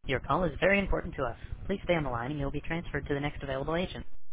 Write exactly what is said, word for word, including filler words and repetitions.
Your call is very important to us. Please stay on the line and you'll be transferred to the next available agent.